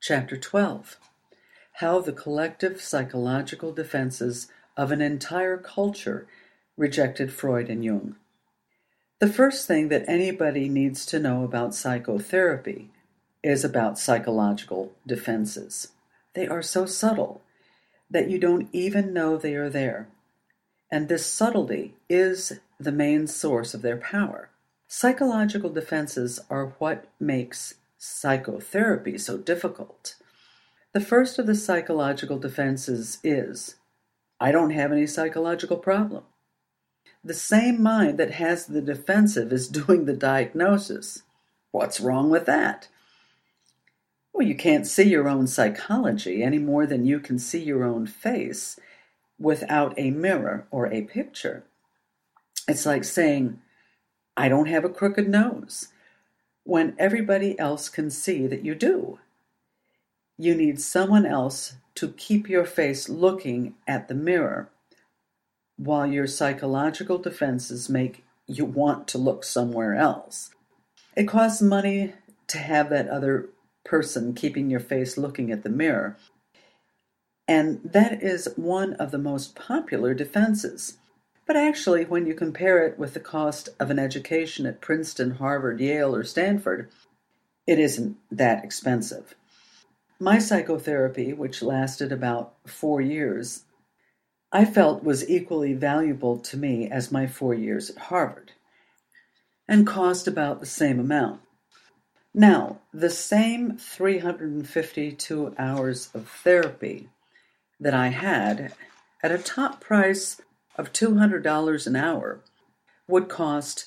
Chapter 12: How the collective psychological defenses of an entire culture rejected Freud and Jung. The first thing that anybody needs to know about psychotherapy is about psychological defenses. They are so subtle that you don't even know they are there. And this subtlety is the main source of their power. Psychological defenses are what makes psychotherapy so difficult. The first of the psychological defenses is, I don't have any psychological problem. The same mind that has the defensive is doing the diagnosis. What's wrong with that? Well, you can't see your own psychology any more than you can see your own face without a mirror or a picture. It's like saying, I don't have a crooked nose, when everybody else can see that you do. You need someone else to keep your face looking at the mirror while your psychological defenses make you want to look somewhere else. It costs money to have that other person keeping your face looking at the mirror, and that is one of the most popular defenses. But actually, when you compare it with the cost of an education at Princeton, Harvard, Yale, or Stanford, it isn't that expensive. My psychotherapy, which lasted about 4 years, I felt was equally valuable to me as my 4 years at Harvard, and cost about the same amount. Now, the same 352 hours of therapy that I had at a top price of $200 an hour would cost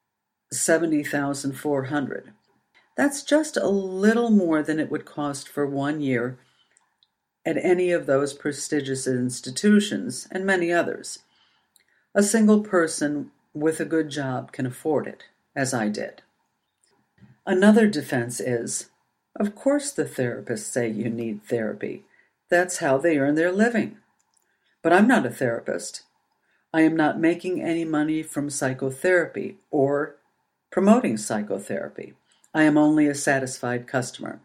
$70,400. That's just a little more than it would cost for 1 year at any of those prestigious institutions and many others. A single person with a good job can afford it, as I did. Another defense is, of course the therapists say you need therapy. That's how they earn their living. But I'm not a therapist. I am not making any money from psychotherapy or promoting psychotherapy. I am only a satisfied customer.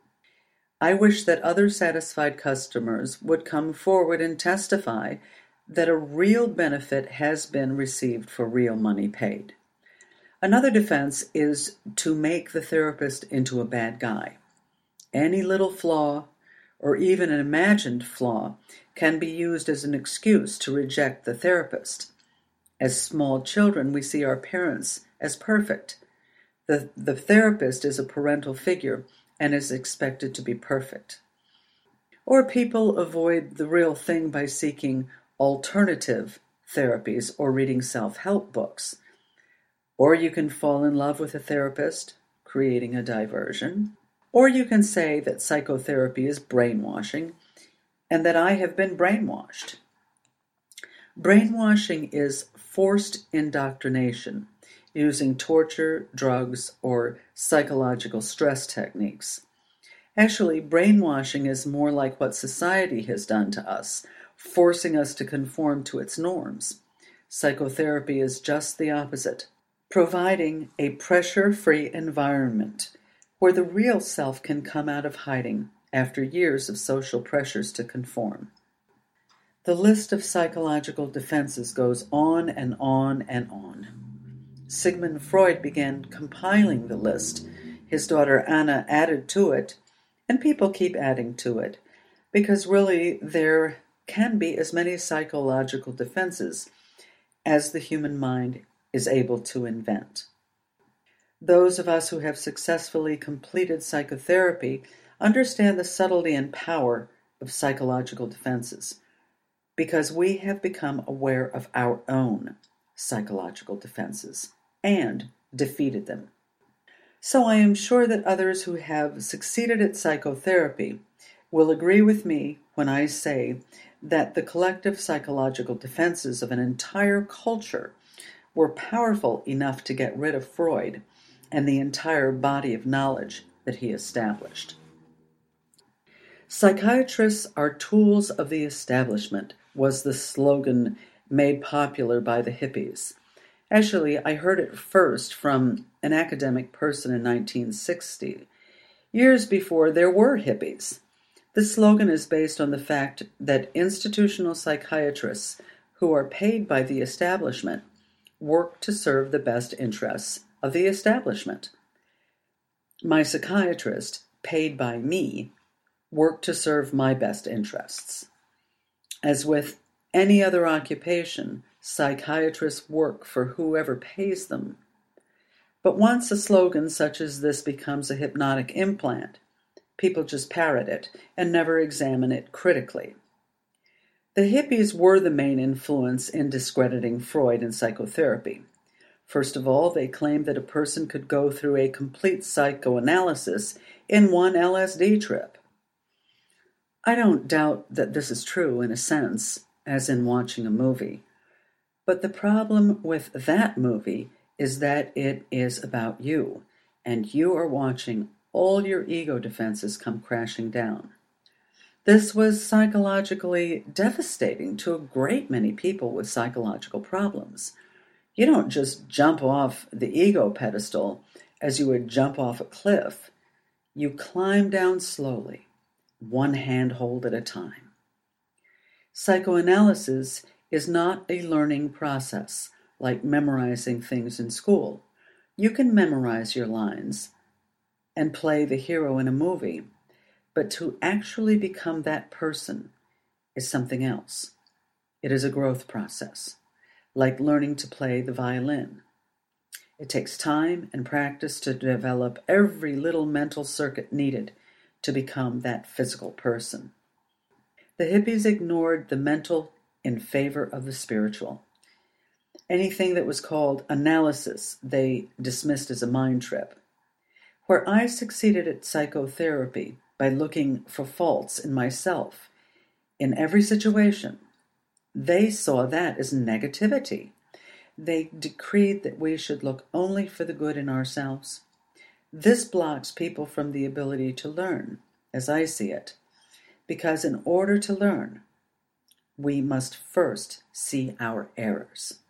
I wish that other satisfied customers would come forward and testify that a real benefit has been received for real money paid. Another defense is to make the therapist into a bad guy. Any little flaw, or even an imagined flaw, can be used as an excuse to reject the therapist. As small children, we see our parents as perfect. The therapist is a parental figure and is expected to be perfect. Or people avoid the real thing by seeking alternative therapies or reading self-help books. Or you can fall in love with a therapist, creating a diversion. Or you can say that psychotherapy is brainwashing and that I have been brainwashed. Brainwashing is forced indoctrination using torture, drugs, or psychological stress techniques. Actually, brainwashing is more like what society has done to us, forcing us to conform to its norms. Psychotherapy is just the opposite, providing a pressure-free environment where the real self can come out of hiding after years of social pressures to conform. The list of psychological defenses goes on and on and on. Sigmund Freud began compiling the list. His daughter Anna added to it, and people keep adding to it, because really there can be as many psychological defenses as the human mind is able to invent. Those of us who have successfully completed psychotherapy understand the subtlety and power of psychological defenses, because we have become aware of our own psychological defenses and defeated them. So I am sure that others who have succeeded at psychotherapy will agree with me when I say that the collective psychological defenses of an entire culture were powerful enough to get rid of Freud and the entire body of knowledge that he established. Psychiatrists are tools of the establishment was the slogan made popular by the hippies. Actually, I heard it first from an academic person in 1960. years before there were hippies. The slogan is based on the fact that institutional psychiatrists who are paid by the establishment work to serve the best interests of the establishment. My psychiatrist, paid by me, work to serve my best interests. As with any other occupation, psychiatrists work for whoever pays them. But once a slogan such as this becomes a hypnotic implant, people just parrot it and never examine it critically. The hippies were the main influence in discrediting Freud and psychotherapy. First of all, they claimed that a person could go through a complete psychoanalysis in one LSD trip. I don't doubt that this is true in a sense, as in watching a movie. But the problem with that movie is that it is about you, and you are watching all your ego defenses come crashing down. This was psychologically devastating to a great many people with psychological problems. You don't just jump off the ego pedestal as you would jump off a cliff. You climb down slowly, one handhold at a time. Psychoanalysis is not a learning process like memorizing things in school. You can memorize your lines and play the hero in a movie, but to actually become that person is something else. It is a growth process, like learning to play the violin. It takes time and practice to develop every little mental circuit needed to become that physical person. The hippies ignored the mental in favor of the spiritual. Anything that was called analysis they dismissed as a mind trip. Where I succeeded at psychotherapy by looking for faults in myself in every situation, they saw that as negativity. They decreed that we should look only for the good in ourselves. This blocks people from the ability to learn, as I see it, because in order to learn, we must first see our errors.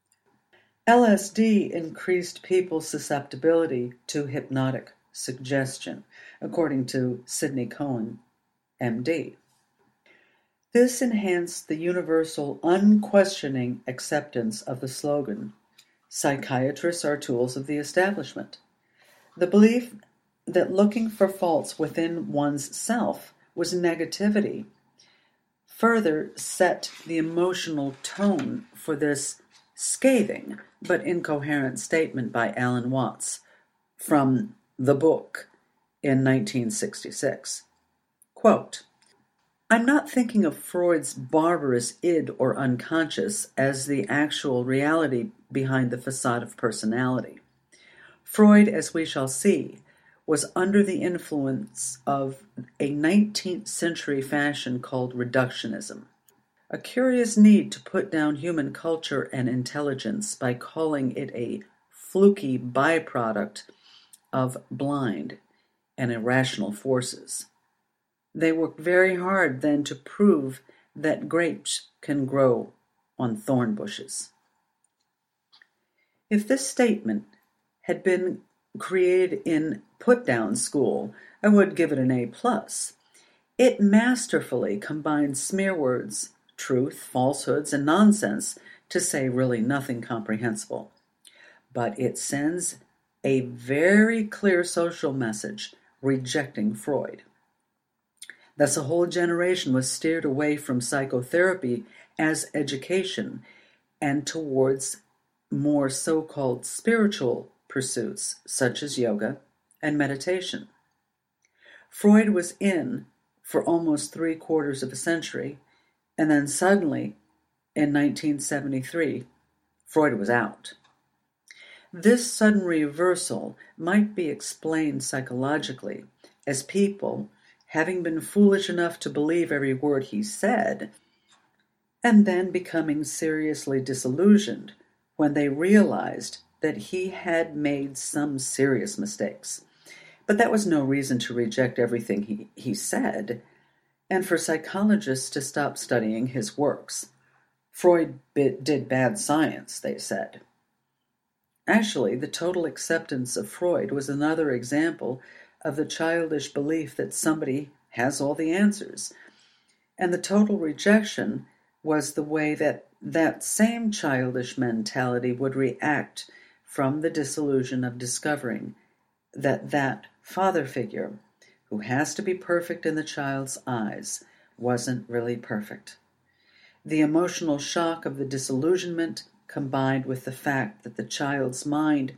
LSD increased people's susceptibility to hypnotic suggestion, according to Sidney Cohen, MD. This enhanced the universal, unquestioning acceptance of the slogan, "Psychiatrists are tools of the establishment." The belief that looking for faults within one's self was negativity further set the emotional tone for this scathing but incoherent statement by Alan Watts from The Book in 1966. Quote, "I'm not thinking of Freud's barbarous id or unconscious as the actual reality behind the facade of personality. Freud, as we shall see, was under the influence of a 19th century fashion called reductionism, a curious need to put down human culture and intelligence by calling it a fluky byproduct of blind and irrational forces. They worked very hard then to prove that grapes can grow on thorn bushes." If this statement had been created in put-down school, I would give it an A+. It masterfully combines smear words, truth, falsehoods, and nonsense to say really nothing comprehensible. But it sends a very clear social message rejecting Freud. Thus, a whole generation was steered away from psychotherapy as education and towards more so-called spiritual pursuits such as yoga and meditation. Freud was in for almost 3/4 of a century, and then suddenly, in 1973, Freud was out. This sudden reversal might be explained psychologically as people, having been foolish enough to believe every word he said, and then becoming seriously disillusioned when they realized that he had made some serious mistakes. But that was no reason to reject everything he said, and for psychologists to stop studying his works. Freud did bad science, they said. Actually, the total acceptance of Freud was another example of the childish belief that somebody has all the answers. And the total rejection was the way that that same childish mentality would react from the disillusion of discovering that that father figure, who has to be perfect in the child's eyes, wasn't really perfect. The emotional shock of the disillusionment, combined with the fact that the child's mind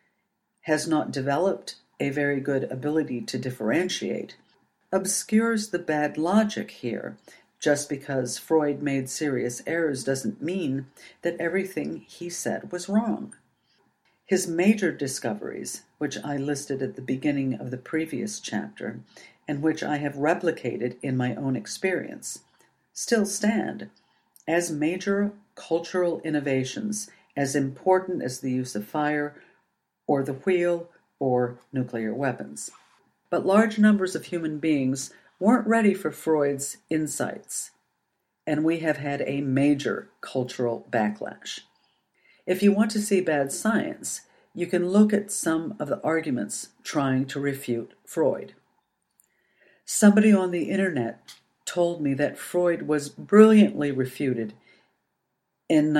has not developed a very good ability to differentiate, obscures the bad logic here. Just because Freud made serious errors doesn't mean that everything he said was wrong. His major discoveries, which I listed at the beginning of the previous chapter, and which I have replicated in my own experience, still stand as major cultural innovations as important as the use of fire or the wheel or nuclear weapons. But large numbers of human beings weren't ready for Freud's insights, and we have had a major cultural backlash. If you want to see bad science, you can look at some of the arguments trying to refute Freud. Somebody on the internet told me that Freud was brilliantly refuted in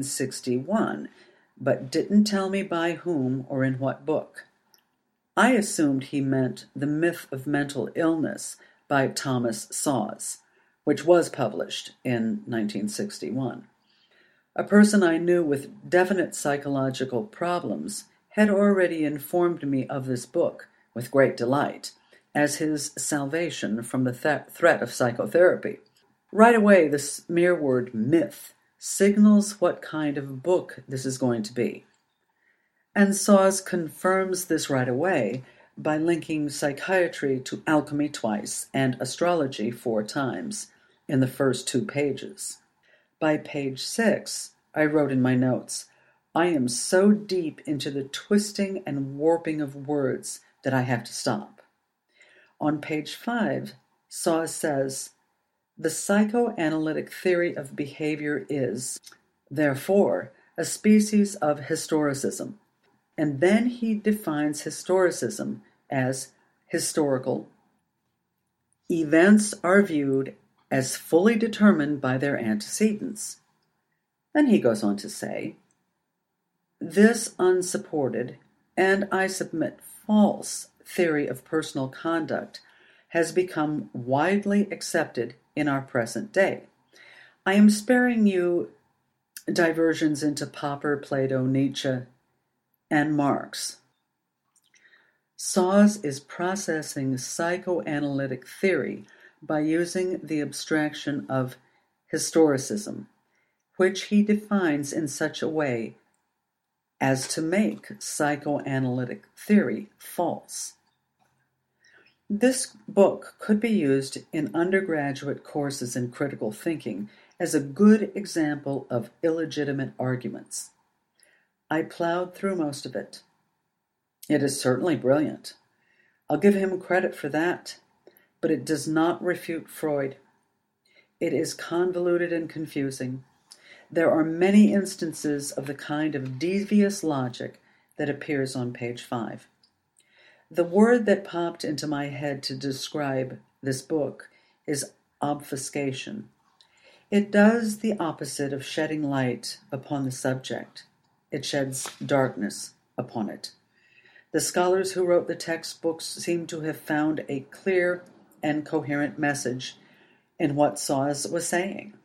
1961, but didn't tell me by whom or in what book. I assumed he meant The Myth of Mental Illness by Thomas Szasz, which was published in 1961. A person I knew with definite psychological problems had already informed me of this book with great delight as his salvation from the threat of psychotherapy. Right away, the mere word myth signals what kind of book this is going to be. And Szasz confirms this right away by linking psychiatry to alchemy twice and astrology 4 times in the first 2 pages. By page 6, I wrote in my notes, I am so deep into the twisting and warping of words that I have to stop. On page 5, Szasz says, the psychoanalytic theory of behavior is, therefore, a species of historicism. And then he defines historicism as historical. Events are viewed as fully determined by their antecedents. Then he goes on to say, this unsupported, and I submit false, theory of personal conduct has become widely accepted in our present day. I am sparing you diversions into Popper, Plato, Nietzsche, and Marx. Szasz is processing psychoanalytic theory by using the abstraction of historicism, which he defines in such a way as to make psychoanalytic theory false. This book could be used in undergraduate courses in critical thinking as a good example of illegitimate arguments. I plowed through most of it. It is certainly brilliant. I'll give him credit for that, but it does not refute Freud. It is convoluted and confusing. There are many instances of the kind of devious logic that appears on page 5. The word that popped into my head to describe this book is obfuscation. It does the opposite of shedding light upon the subject. It sheds darkness upon it. The scholars who wrote the textbooks seem to have found a clear and coherent message in what Szasz was saying.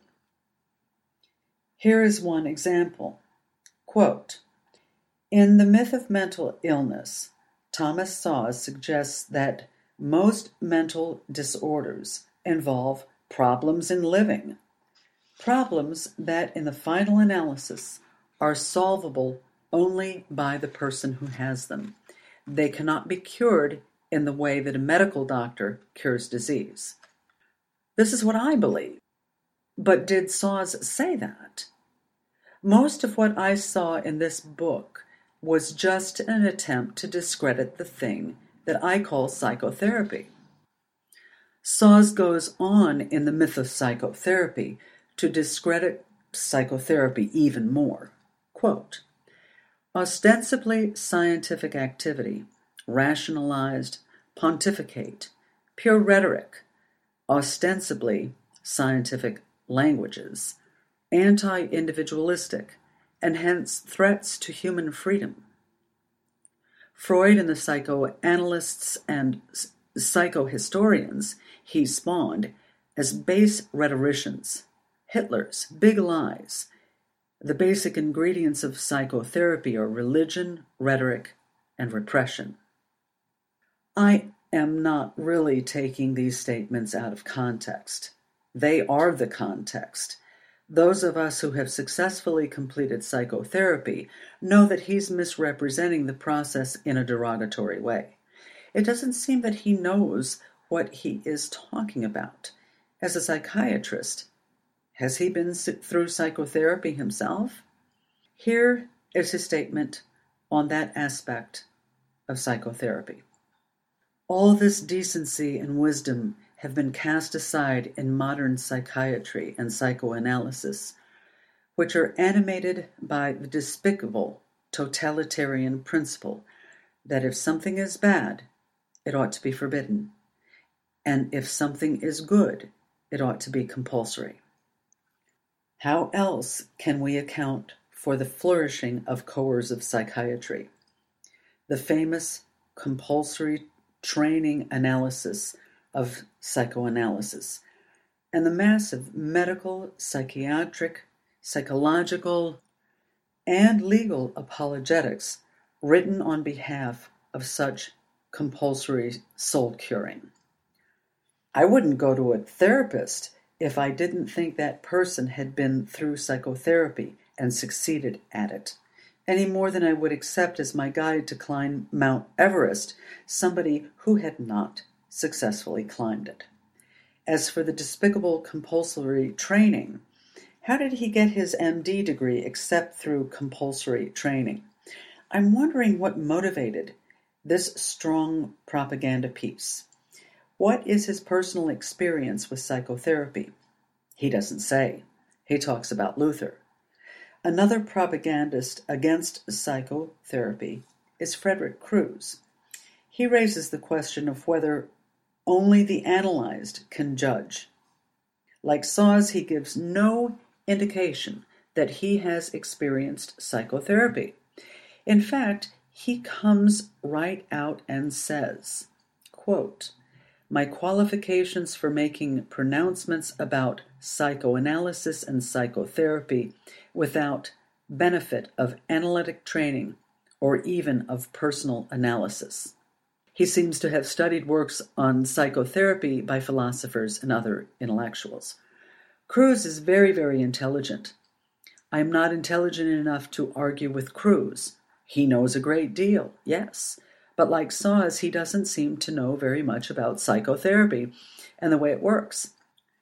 Here is one example. Quote, in The Myth of Mental Illness, Thomas Szasz suggests that most mental disorders involve problems in living, problems that in the final analysis are solvable only by the person who has them. They cannot be cured in the way that a medical doctor cures disease. This is what I believe. But did Szasz say that? Most of what I saw in this book was just an attempt to discredit the thing that I call psychotherapy. Szasz goes on in The Myth of Psychotherapy to discredit psychotherapy even more. Quote, ostensibly scientific activity, rationalized, pontificate, pure rhetoric, ostensibly scientific languages, anti-individualistic, and hence threats to human freedom. Freud and the psychoanalysts and psychohistorians he spawned as base rhetoricians, Hitler's big lies. The basic ingredients of psychotherapy are religion, rhetoric, and repression. I am not really taking these statements out of context. They are the context. Those of us who have successfully completed psychotherapy know that he's misrepresenting the process in a derogatory way. It doesn't seem that he knows what he is talking about. As a psychiatrist, has he been through psychotherapy himself? Here is his statement on that aspect of psychotherapy. All this decency and wisdom have been cast aside in modern psychiatry and psychoanalysis, which are animated by the despicable totalitarian principle that if something is bad, it ought to be forbidden, and if something is good, it ought to be compulsory. How else can we account for the flourishing of coercive psychiatry? The famous compulsory training analysis of psychoanalysis, and the massive medical, psychiatric, psychological, and legal apologetics written on behalf of such compulsory soul curing. I wouldn't go to a therapist if I didn't think that person had been through psychotherapy and succeeded at it, any more than I would accept as my guide to climb Mount Everest somebody who had not successfully climbed it. As for the despicable compulsory training, how did he get his MD degree except through compulsory training? I'm wondering what motivated this strong propaganda piece. What is his personal experience with psychotherapy? He doesn't say. He talks about Luther. Another propagandist against psychotherapy is Frederick Crews. He raises the question of whether only the analyzed can judge. Like Sawes, he gives no indication that he has experienced psychotherapy. In fact, he comes right out and says, quote, "My qualifications for making pronouncements about psychoanalysis and psychotherapy without benefit of analytic training or even of personal analysis." He seems to have studied works on psychotherapy by philosophers and other intellectuals. Crews is very, very intelligent. I am not intelligent enough to argue with Crews. He knows a great deal, yes. But like Sawes, he doesn't seem to know very much about psychotherapy and the way it works.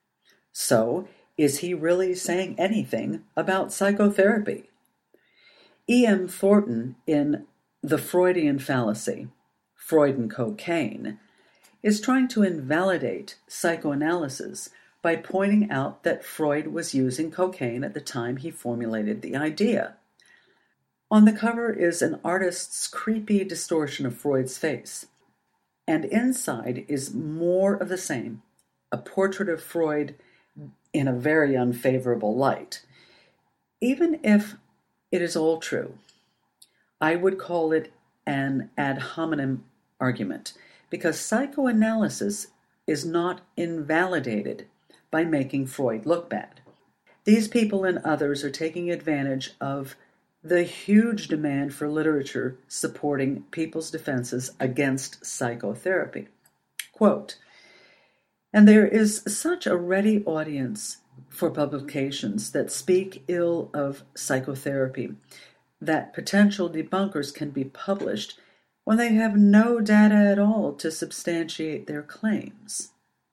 So, is he really saying anything about psychotherapy? E.M. Thornton, in The Freudian Fallacy, Freud and Cocaine, is trying to invalidate psychoanalysis by pointing out that Freud was using cocaine at the time he formulated the idea. On the cover is an artist's creepy distortion of Freud's face, and inside is more of the same, a portrait of Freud in a very unfavorable light. Even if it is all true, I would call it an ad hominem argument, because psychoanalysis is not invalidated by making Freud look bad. These people and others are taking advantage of the huge demand for literature supporting people's defenses against psychotherapy. Quote, "And there is such a ready audience for publications that speak ill of psychotherapy that potential debunkers can be published when they have no data at all to substantiate their claims."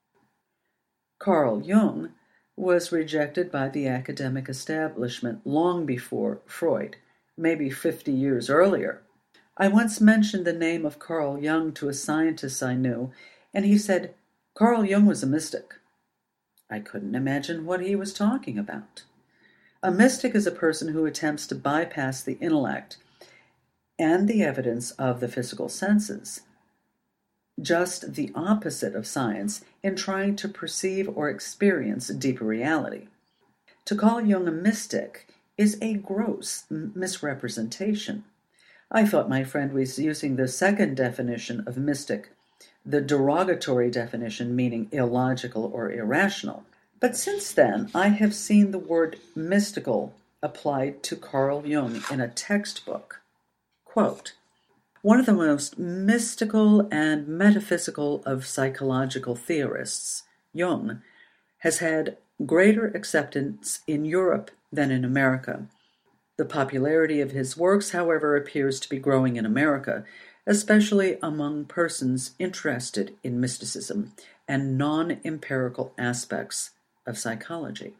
Carl Jung was rejected by the academic establishment long before Freud, maybe 50 years earlier. I once mentioned the name of Carl Jung to a scientist I knew, and he said Carl Jung was a mystic. I couldn't imagine what he was talking about. A mystic is a person who attempts to bypass the intellect and the evidence of the physical senses. just the opposite of science in trying to perceive or experience deeper reality. To call Jung a mystic is a gross misrepresentation. I thought my friend was using the second definition of mystic, the derogatory definition meaning illogical or irrational. But since then, I have seen the word mystical applied to Carl Jung in a textbook. Quote, "One of the most mystical and metaphysical of psychological theorists, Jung, has had greater acceptance in Europe than in America. The popularity of his works, however, appears to be growing in America, especially among persons interested in mysticism and non-empirical aspects of psychology."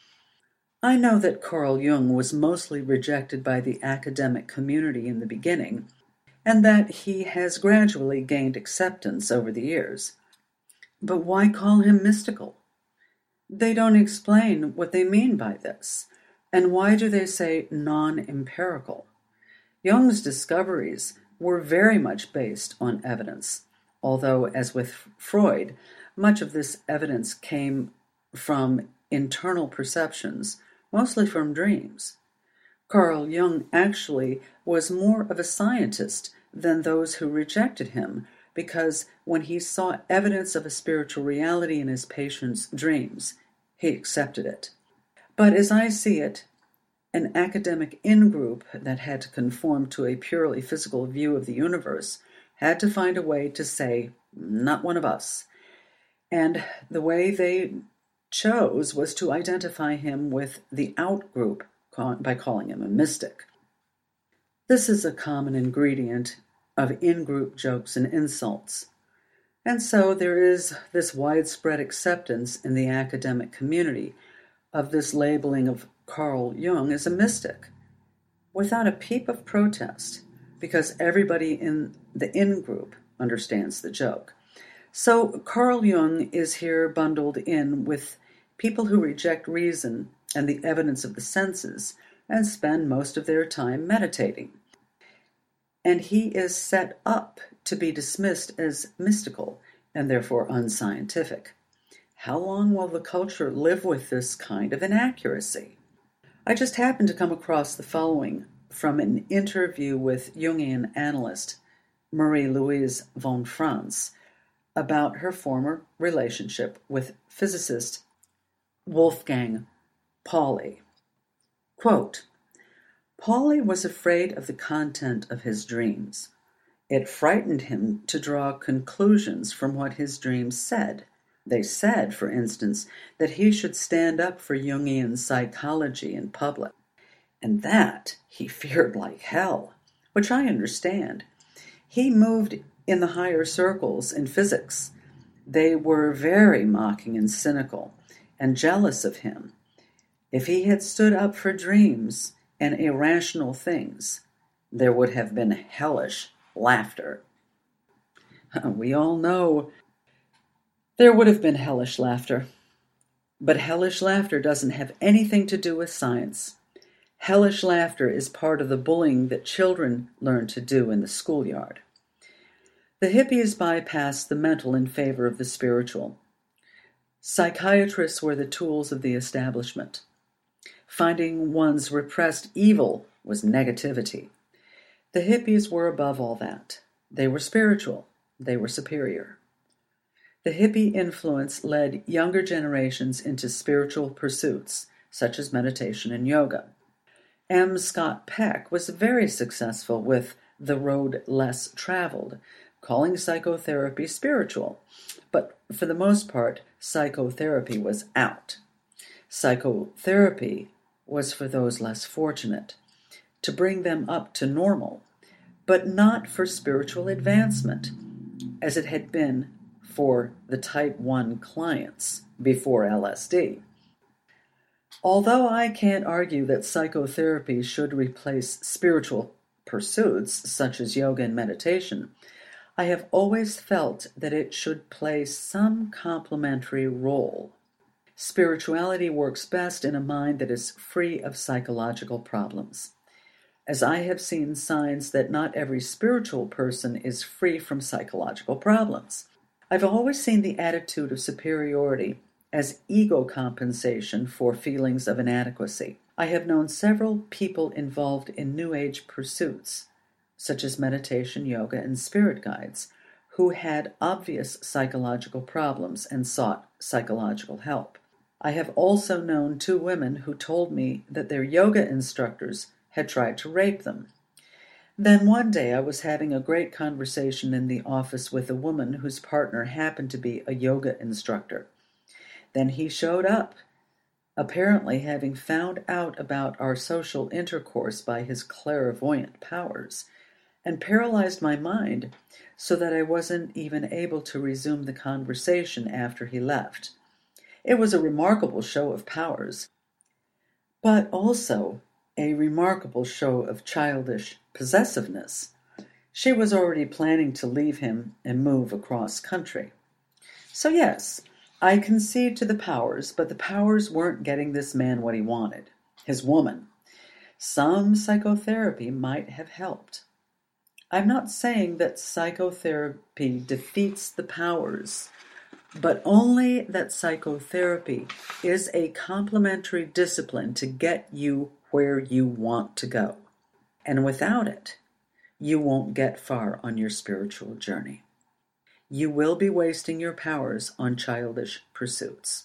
I know that Carl Jung was mostly rejected by the academic community in the beginning, and that he has gradually gained acceptance over the years. But why call him mystical? They don't explain what they mean by this. And why do they say non-empirical? Jung's discoveries were very much based on evidence, although, as with Freud, much of this evidence came from internal perceptions, mostly from dreams. Carl Jung actually was more of a scientist than those who rejected him, because when he saw evidence of a spiritual reality in his patients' dreams, he accepted it. But as I see it, an academic in-group that had to conform to a purely physical view of the universe had to find a way to say, "Not one of us." And the way they chose was to identify him with the out-group by calling him a mystic. This is a common ingredient of in-group jokes and insults. And so there is this widespread acceptance in the academic community of this labeling of Carl Jung as a mystic, without a peep of protest, because everybody in the in-group understands the joke. So Carl Jung is here bundled in with people who reject reason and the evidence of the senses and spend most of their time meditating. And he is set up to be dismissed as mystical and therefore unscientific. How long will the culture live with this kind of inaccuracy? I just happened to come across the following from an interview with Jungian analyst Marie-Louise von Franz about her former relationship with physicist Wolfgang Pauli. Quote, "Pauli was afraid of the content of his dreams. It frightened him to draw conclusions from what his dreams said. They said, for instance, that he should stand up for Jungian psychology in public. And that he feared like hell, which I understand. He moved in the higher circles in physics. They were very mocking and cynical and jealous of him. If he had stood up for dreams and irrational things, there would have been hellish laughter." We all know there would have been hellish laughter. But hellish laughter doesn't have anything to do with science. Hellish laughter is part of the bullying that children learn to do in the schoolyard. The hippies bypassed the mental in favor of the spiritual. Psychiatrists were the tools of the establishment. Finding one's repressed evil was negativity. The hippies were above all that. They were spiritual. They were superior. The hippie influence led younger generations into spiritual pursuits, such as meditation and yoga. M. Scott Peck was very successful with The Road Less Traveled, calling psychotherapy spiritual. But for the most part, psychotherapy was out. Psychotherapy was for those less fortunate, to bring them up to normal, but not for spiritual advancement, as it had been for the Type 1 clients before LSD. Although I can't argue that psychotherapy should replace spiritual pursuits such as yoga and meditation, I have always felt that it should play some complementary role. Spirituality works best in a mind that is free of psychological problems. as I have seen signs that not every spiritual person is free from psychological problems. I've always seen the attitude of superiority as ego compensation for feelings of inadequacy. I have known several people involved in New Age pursuits, such as meditation, yoga, and spirit guides, who had obvious psychological problems and sought psychological help. I have also known 2 women who told me that their yoga instructors had tried to rape them. Then one day I was having a great conversation in the office with a woman whose partner happened to be a yoga instructor. Then he showed up, apparently having found out about our social intercourse by his clairvoyant powers, and paralyzed my mind so that I wasn't even able to resume the conversation after he left. It was a remarkable show of powers, but also a remarkable show of childish possessiveness. She was already planning to leave him and move across country. So yes, I concede to the powers, but the powers weren't getting this man what he wanted, his woman. Some psychotherapy might have helped. I'm not saying that psychotherapy defeats the powers, but only that psychotherapy is a complementary discipline to get you where you want to go. And without it, you won't get far on your spiritual journey. You will be wasting your powers on childish pursuits.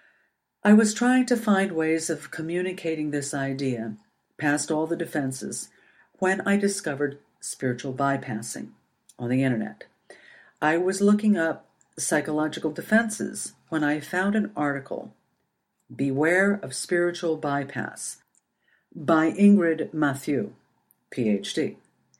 I was trying to find ways of communicating this idea, past all the defenses, when I discovered spiritual bypassing on the internet. I was looking up psychological defenses when I found an article, Beware of Spiritual Bypass, by Ingrid Mathieu, PhD.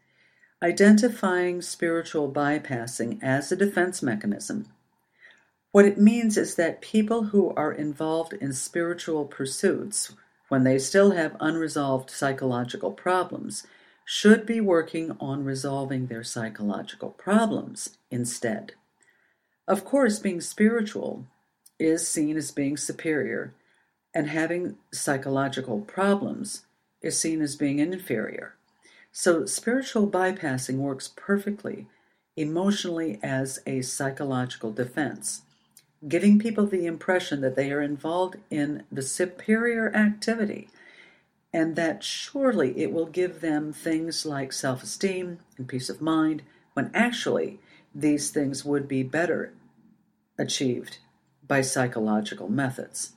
Identifying spiritual bypassing as a defense mechanism. What it means is that people who are involved in spiritual pursuits, when they still have unresolved psychological problems, should be working on resolving their psychological problems instead. Of course, being spiritual is seen as being superior, and having psychological problems is seen as being inferior. So spiritual bypassing works perfectly emotionally as a psychological defense, giving people the impression that they are involved in the superior activity, and that surely it will give them things like self-esteem and peace of mind, when actually these things would be better achieved by psychological methods.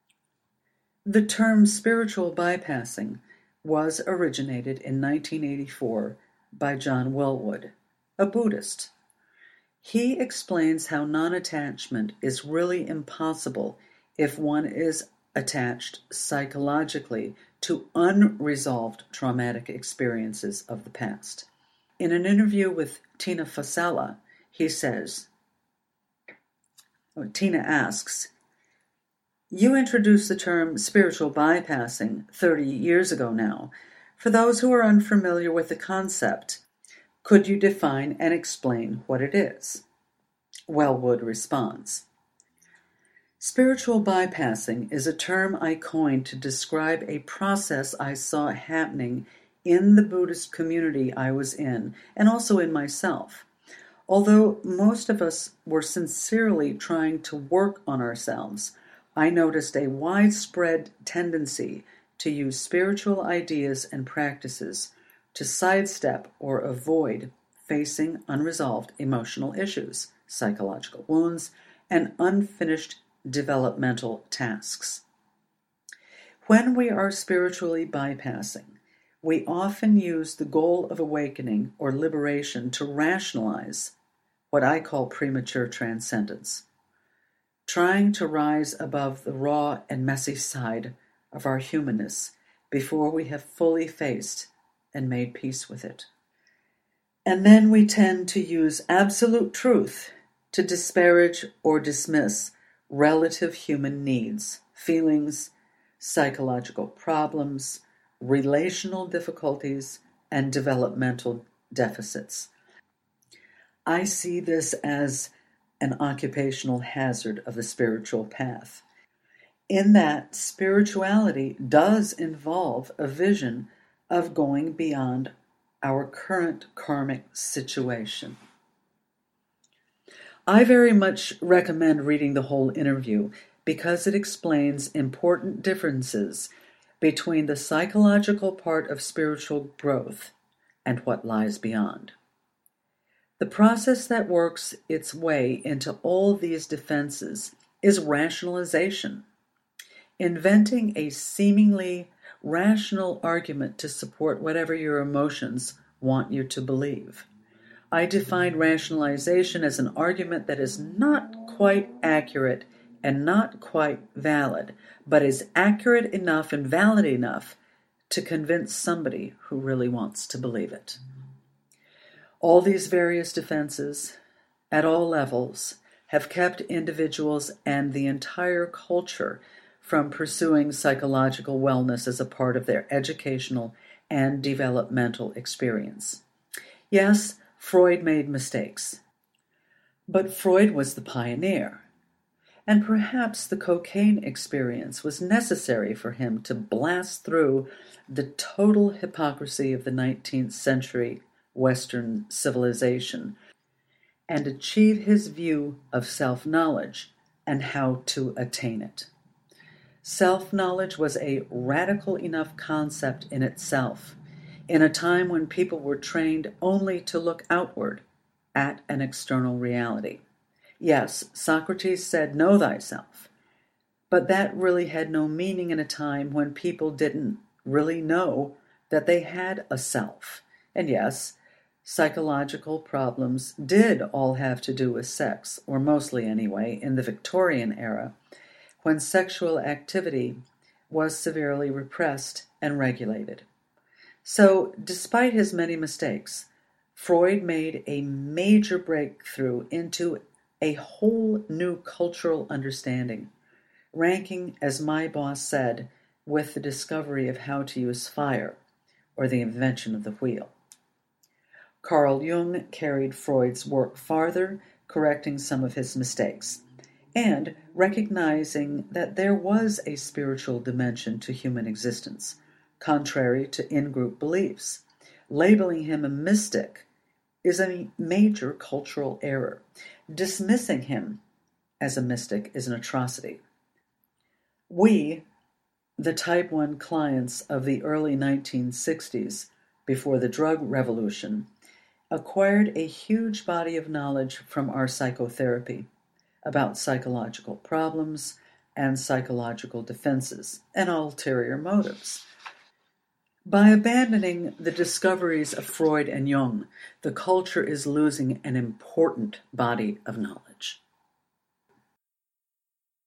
The term spiritual bypassing was originated in 1984 by John Welwood, a Buddhist. He explains how non-attachment is really impossible if one is attached psychologically to unresolved traumatic experiences of the past. In an interview with Tina Fasella, he says, Tina asks, "You introduced the term spiritual bypassing 30 years ago now. For those who are unfamiliar with the concept, could you define and explain what it is?" Welwood responds, "Spiritual bypassing is a term I coined to describe a process I saw happening in the Buddhist community I was in, and also in myself. Although most of us were sincerely trying to work on ourselves, I noticed a widespread tendency to use spiritual ideas and practices to sidestep or avoid facing unresolved emotional issues, psychological wounds, and unfinished developmental tasks. When we are spiritually bypassing, we often use the goal of awakening or liberation to rationalize what I call premature transcendence, trying to rise above the raw and messy side of our humanness before we have fully faced and made peace with it. And then we tend to use absolute truth to disparage or dismiss relative human needs, feelings, psychological problems, relational difficulties, and developmental deficits. I see this as an occupational hazard of the spiritual path, in that spirituality does involve a vision of going beyond our current karmic situation. I very much recommend reading the whole interview because it explains important differences between the psychological part of spiritual growth and what lies beyond. The process that works its way into all these defenses is rationalization, inventing a seemingly rational argument to support whatever your emotions want you to believe. I define rationalization as an argument that is not quite accurate and not quite valid, but is accurate enough and valid enough to convince somebody who really wants to believe it. All these various defenses, at all levels, have kept individuals and the entire culture from pursuing psychological wellness as a part of their educational and developmental experience. Yes, Freud made mistakes, but Freud was the pioneer, and perhaps the cocaine experience was necessary for him to blast through the total hypocrisy of the 19th century Western civilization and achieve his view of self-knowledge and how to attain it. Self-knowledge was a radical enough concept in itself, in a time when people were trained only to look outward at an external reality. Yes, Socrates said, "Know thyself," but that really had no meaning in a time when people didn't really know that they had a self. And yes, psychological problems did all have to do with sex, or mostly anyway, in the Victorian era, when sexual activity was severely repressed and regulated. So, despite his many mistakes, Freud made a major breakthrough into a whole new cultural understanding, ranking, as my boss said, with the discovery of how to use fire, or the invention of the wheel. Carl Jung carried Freud's work farther, correcting some of his mistakes, and recognizing that there was a spiritual dimension to human existence, contrary to in-group beliefs. Labeling him a mystic is a major cultural error. Dismissing him as a mystic is an atrocity. We, the Type 1 clients of the early 1960s, before the drug revolution, acquired a huge body of knowledge from our psychotherapy about psychological problems and psychological defenses and ulterior motives. By abandoning the discoveries of Freud and Jung, the culture is losing an important body of knowledge.